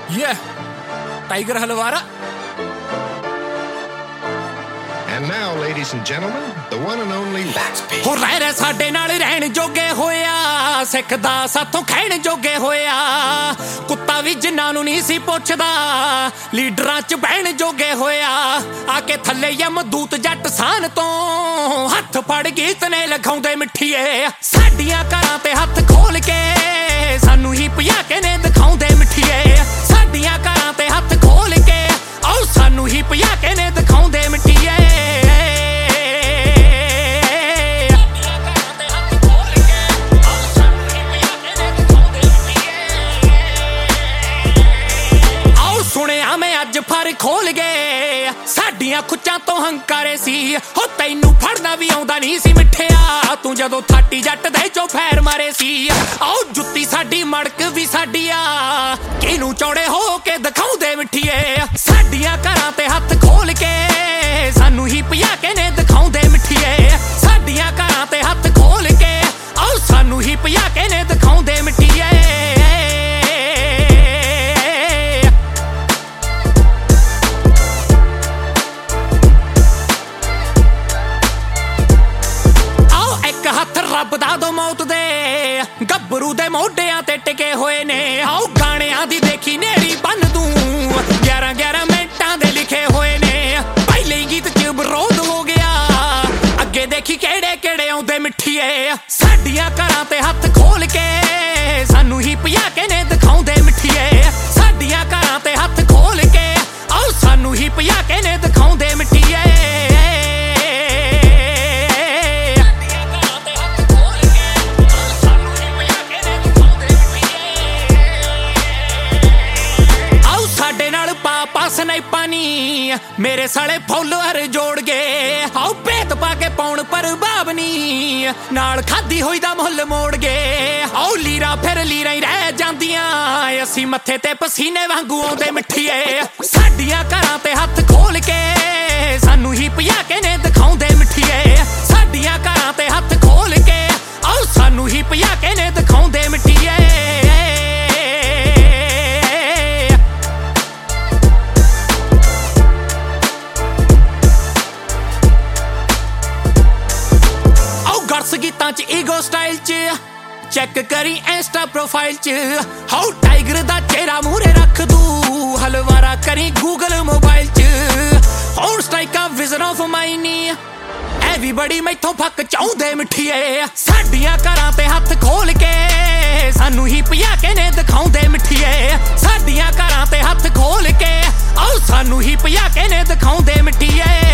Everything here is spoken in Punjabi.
Yeah, Tiger Halwara. And now, ladies and gentlemen, the one and only Let's Be. ਹੋ ਰਹਿ ਸਾਡੇ ਨਾਲ ਰਹਿਣ ਜੋਗੇ ਹੋਇਆ, ਸਿੱਖਦਾ ਸਾਥੋਂ ਖੈਣ ਜੋਗੇ ਹੋਇਆ, ਕੁੱਤਾ ਵੀ ਜਿੰਨਾਂ ਨੂੰ ਨਹੀਂ ਸੀ ਪੁੱਛਦਾ, ਲੀਡਰਾਂ 'ਚ ਬਹਿਣ ਜੋਗੇ ਹੋਇਆ, ਆ ਕੇ ਥੱਲੇ ਯਮਦੂਤ ਜੱਟ ਸਾਨ ਤੋਂ, ਹੱਥ ਫੜ ਗੀਤ ਨੇ ਲਗਾਉਂਦੇ ਮਿੱਠੀਏ, ਸਾਡੀਆਂ ਘਰਾਂ ਤੇ ਹੱਥ ਖੋਲ ਕੇ ਸਾਨੂੰ ਹੀ ਭਜਾ ਕੇ ਨੇ ਦਿਖਾਉਂਦੇ ਮਿੱਠੀਏ, ਸਾਡੀਆਂ ਘਰਾਂ ਤੇ ਹੱਥ ਖੋਲ ਕੇ ਆਓ ਸਾਨੂੰ ਹੀ ਭਜਾ ਕੇ ਨੇ ਦਿਖਾਉਂਦੇ ਮਿੱਠੀਏ। ਅੱਜ ਫਰ ਖੋਲ ਗਏ ਸਾਡੀਆਂ ਖੁੱਚਾਂ ਤੋਂ ਹੰਕਾਰੇ ਸੀ, ਹੋ ਤੈਨੂੰ ਫੜਨਾ ਵੀ ਆਉਂਦਾ ਨਹੀਂ ਸੀ ਮਿੱਠਿਆ, ਤੂੰ ਜਦੋਂ ਥਾਟੀ ਜੱਟ ਦੇ ਚੋਂ ਫੈਰ ਮਾਰੇ ਸੀ, ਆਓ ਜੁੱਤੀ ਸਾਡੀ ਮੜਕ ਵੀ ਸਾਡੀ ਆ, ਕਿਹਨੂੰ ਚੌੜੇ ਹੋ ਕੇ ਦਿਖਾਉਂਦੇ ਮਿੱਠੀਏ, ਸਾਡੀਆਂ ਘਰਾਂ ਤੇ ਹੱਥ ਖੋਲ ਕੇ ਸਾਨੂੰ ਹੀ ਭਜਾ ਕੇ ਨੇ ਦਿਖਾਉਂਦੇ ਮਿੱਠੀਏ, ਸਾਡੀਆਂ ਘਰਾਂ ਤੇ ਹੱਥ ਖੋਲ ਕੇ ਆਓ ਸਾਨੂੰ ਹੀ ਭਜਾ ਕੇ ਨੇ ਦਿਖਾਉਂਦੇ ਮਿੱਠੀਏ। ਰੱਬ ਦਾ ਦੋ ਮੌਤ ਦੇ ਗੱਭਰੂ ਦੇ ਮੋਢਿਆਂ ਤੇ ਟਿਕੇ ਹੋਏ ਨੇ, ਆਓ ਗਾਣਿਆਂ ਦੀ ਦੇਖੀ ਨੇੜੀ ਬੰਨ ਦੂੰ, 11-11 ਮਿੰਟਾਂ ਦੇ ਲਿਖੇ ਹੋਏ ਨੇ, ਪਹਿਲੇ ਗੀਤ 'ਚ ਵਿਰੋਧ ਹੋ ਗਿਆ, ਅੱਗੇ ਦੇਖੀ ਕਿਹੜੇ ਕਿਹੜੇ ਆਉਂਦੇ ਮਿੱਠੀਏ, ਸਾਡੀਆਂ ਘਰਾਂ ਤੇ ਹੱਥ ਖੋਲ ਕੇ ਸਾਨੂੰ ਹੀ ਭਜਾ ਕੇ ਨੇ ਦਿਖਾਉਂਦੇ ਮਿੱਠੀਏ, ਸਾਡੀਆਂ ਘਰਾਂ ਤੇ ਹੱਥ ਖੋਲ ਕੇ ਆਓ ਸਾਨੂੰ ਹੀ ਭਜਾ ਕੇ ਨੇ ਦਿਖਾਉਂਦੇ ਮਿੱਠੀਏ। ਸਨਾਈਪਾਨੀ ਮੇਰੇ ਸਾਲੇ ਫੋਲੋਅਰ ਜੋੜ ਗਏ, ਆਓ ਭੇਤ ਪਾ ਕੇ ਪਾਉਣ ਪ੍ਰਭਾਵ ਨੀ, ਨਾਲ ਖਾਦੀ ਹੋਈ ਦਾ ਮੁੱਲ ਮੋੜ ਗਏ, ਆਓ ਲੀਰਾ ਫਿਰ ਲੀਰਾਂ ਹੀ ਰਹਿ ਜਾਂਦੀਆਂ, ਅਸੀਂ ਮੱਥੇ ਤੇ ਪਸੀਨੇ ਵਾਂਗੂ ਆਉਂਦੇ ਮਿੱਠੀਏ, ਸਾਡੀਆਂ ਘਰਾਂ ਤੇ ਹੱਥ ਖੋਲ ਕੇ ਸਾਨੂੰ ਹੀ ਭਜਾ ਕੇ ਨੇ ਦਿਖਾਉਂਦੇ ਮਿੱਠੀਏ, ਸਾਡੀਆਂ ਘਰਾਂ ਤੇ ਹੱਥ ਖੋਲ ਕੇ ਆਓ ਸਾਨੂੰ ਹੀ ਭਜਾ ਕੇ ਨੇ ਦਿਖਾਉਂਦੇ ਮਿੱਠੀਏ। ਗੀਤਾਂ 'ਚ ਈਗੋ ਸਟਾਈਲ 'ਚ ਚੈੱਕ ਕਰੀ ਇੰਸਟਾ ਪ੍ਰੋਫਾਈਲ 'ਚ, ਹਾਉ ਟਾਈਗਰ ਦਾ ਚਿਹਰਾ ਮੂਹਰੇ ਰੱਖ ਦੂ, ਹਲਵਾਰਾ ਕਰੀ ਗੂਗਲ ਮੋਬਾਈਲ 'ਚ, ਹੁਣ ਸਟ੍ਰਾਈਕਾ ਵਿਜ਼ਨ ਆਫ ਮਾਈਨੀ ਐ ਬੜੀ ਮੈਥੋਂ ਫੱਕ ਚਾਹੁੰਦੇ ਮਿੱਠੀਏ, ਸਾਡੀਆਂ ਘਰਾਂ ਤੇ ਹੱਥ ਖੋਲ ਕੇ ਸਾਨੂੰ ਹੀ ਭਜਾ ਕੇ ਨੇ ਦਿਖਾਉਂਦੇ ਮਿੱਠੀਏ, ਸਾਡੀਆਂ ਘਰਾਂ ਤੇ ਹੱਥ ਖੋਲ ਕੇ ਆਓ ਸਾਨੂੰ ਹੀ ਭਜਾ ਕੇ ਨੇ ਦਿਖਾਉਂਦੇ ਮਿੱਠੀਏ।